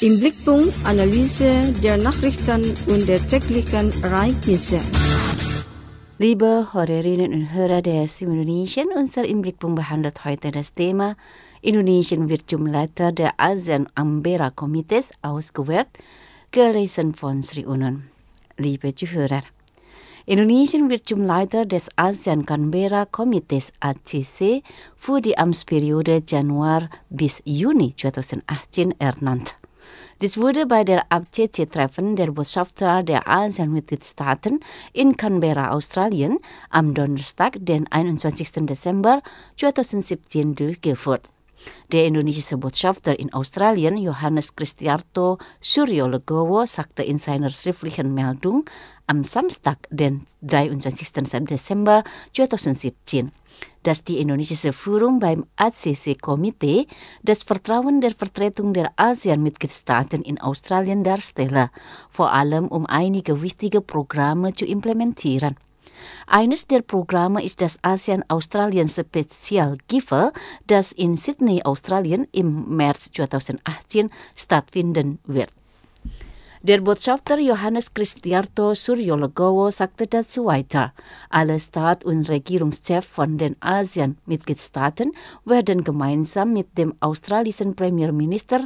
Im Blickpunkt Analyse der Nachrichten und der täglichen Ereignisse. Liebe Hörerinnen und Hörer der SIM Indonesien, unser im Blickpunkt behandelt heute das Thema Indonesien wird zum Leiter der ASEAN-Canberra-Komitees ausgewählt, gelesen von Sri Unun. Liebe Zuhörer, Indonesien wird zum Leiter des ASEAN-Canberra-Komitees ACC für die Amtsperiode Januar bis Juni 2018 ernannt. Dies wurde bei der ACC-Treffen der Botschafter der ASEAN-Mitgliedstaaten in Canberra, Australien, am Donnerstag, den 21. Dezember 2017 durchgeführt. Der indonesische Botschafter in Australien, Johannes Kristiarto Suryolegowo, sagte in seiner schriftlichen Meldung am Samstag, den 23. Dezember 2017, dass die indonesische Führung beim ACC-Komitee das Vertrauen der Vertretung der ASEAN-Mitgliedstaaten in Australien darstelle, vor allem um einige wichtige Programme zu implementieren. Eines der Programme ist das ASEAN-Australien Special Gipfel, das in Sydney, Australien im März 2018 stattfinden wird. Der Botschafter Johannes Kristiarto Suryolegowo sagte dazu weiter, alle Staats- und Regierungschefs von den ASEAN-Mitgliedstaaten werden gemeinsam mit dem australischen Premierminister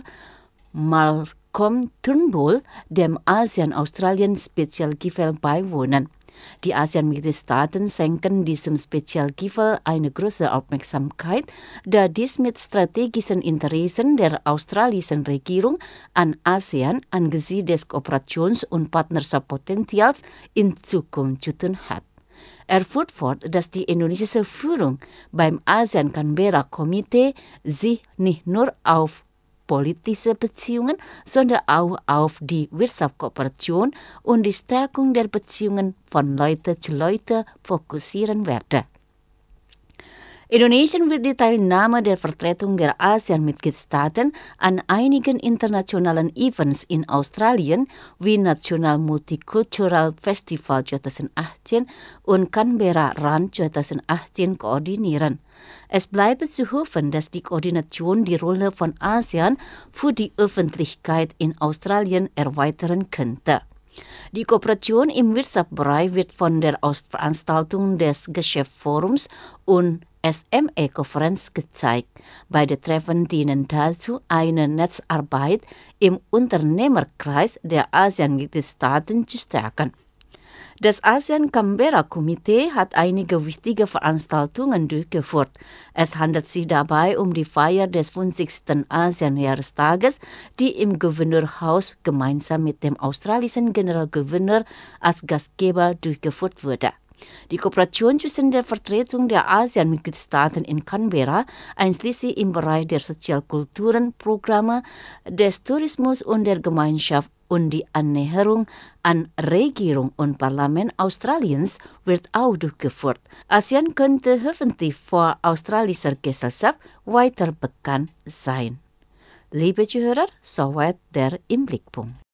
Malcolm Turnbull dem ASEAN-Australien Special Gipfel beiwohnen. Die ASEAN-Mitgliedstaaten schenken diesem Spezialgipfel eine große Aufmerksamkeit, da dies mit strategischen Interessen der australischen Regierung an ASEAN angesichts des Kooperations- und Partnerschaftspotenzials in Zukunft zu tun hat. Er führt fort, dass die indonesische Führung beim ASEAN-Canberra-Komitee sich nicht nur auf politische Beziehungen, sondern auch auf die Wirtschaftskooperation und die Stärkung der Beziehungen von Leute zu Leute fokussieren werde. Indonesien wird die Teilnahme der Vertretung der ASEAN-Mitgliedstaaten an einigen internationalen Events in Australien wie National Multicultural Festival 2018 und Canberra Run 2018 koordinieren. Es bleibt zu hoffen, dass die Koordination die Rolle von ASEAN für die Öffentlichkeit in Australien erweitern könnte. Die Kooperation im Wirtschaftsbereich wird von der Veranstaltung des Geschäftsforums und SME-Konferenz gezeigt. Beide Treffen dienen dazu, eine Netzarbeit im Unternehmerkreis der ASEAN-Mitgliedstaaten zu stärken. Das ASEAN-Canberra-Komitee hat einige wichtige Veranstaltungen durchgeführt. Es handelt sich dabei um die Feier des 50. ASEAN-Jahrestages, die im Gouverneurhaus gemeinsam mit dem australischen Generalgouverneur als Gastgeber durchgeführt wurde. Die Kooperation zwischen der Vertretung der ASEAN-Mitgliedstaaten in Canberra, einschließlich im Bereich der Sozialkulturen, Programme, des Tourismus und der Gemeinschaft und die Annäherung an Regierung und Parlament Australiens wird auch durchgeführt. ASEAN könnte hoffentlich vor australischer Gesellschaft weiter bekannt sein. Liebe Zuhörer, soweit der im Blickpunkt.